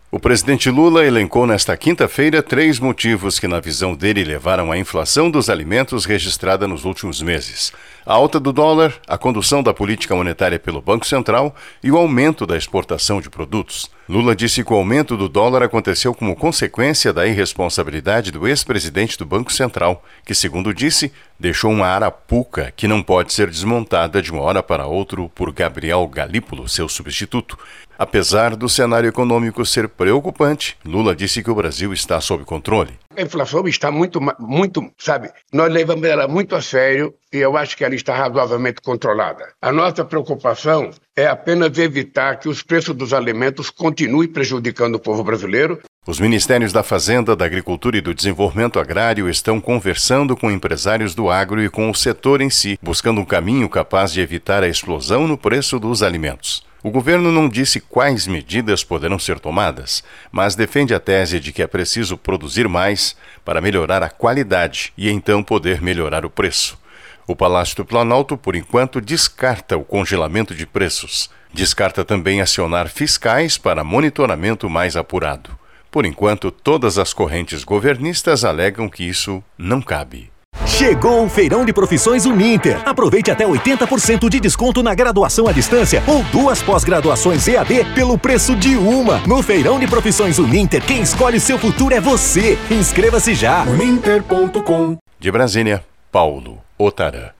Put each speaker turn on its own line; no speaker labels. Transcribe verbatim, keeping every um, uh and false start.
O presidente Lula elencou nesta quinta-feira três motivos que, na visão dele, levaram à inflação dos alimentos registrada nos últimos meses: a alta do dólar, a condução da política monetária pelo Banco Central e o aumento da exportação de produtos. Lula disse que o aumento do dólar aconteceu como consequência da irresponsabilidade do ex-presidente do Banco Central, que, segundo disse, deixou uma arapuca que não pode ser desmontada de uma hora para outra por Gabriel Galípolo, seu substituto. Apesar do cenário econômico ser preocupante, Lula disse que o Brasil está sob controle.
A inflação está muito, muito, sabe, nós levamos ela muito a sério e eu acho que ela está razoavelmente controlada. A nossa preocupação é apenas evitar que os preços dos alimentos continuem prejudicando o povo brasileiro.
Os ministérios da Fazenda, da Agricultura e do Desenvolvimento Agrário estão conversando com empresários do agro e com o setor em si, buscando um caminho capaz de evitar a explosão no preço dos alimentos. O governo não disse quais medidas poderão ser tomadas, mas defende a tese de que é preciso produzir mais para melhorar a qualidade e então poder melhorar o preço. O Palácio do Planalto, por enquanto, descarta o congelamento de preços. Descarta também acionar fiscais para monitoramento mais apurado. Por enquanto, todas as correntes governistas alegam que isso não cabe.
Chegou o Feirão de Profissões Uninter. Aproveite até oitenta por cento de desconto na graduação à distância ou duas pós-graduações E A D pelo preço de uma. No Feirão de Profissões Uninter, quem escolhe seu futuro é você. Inscreva-se já.
uninter ponto com. De Brasília, Paulo Otarã.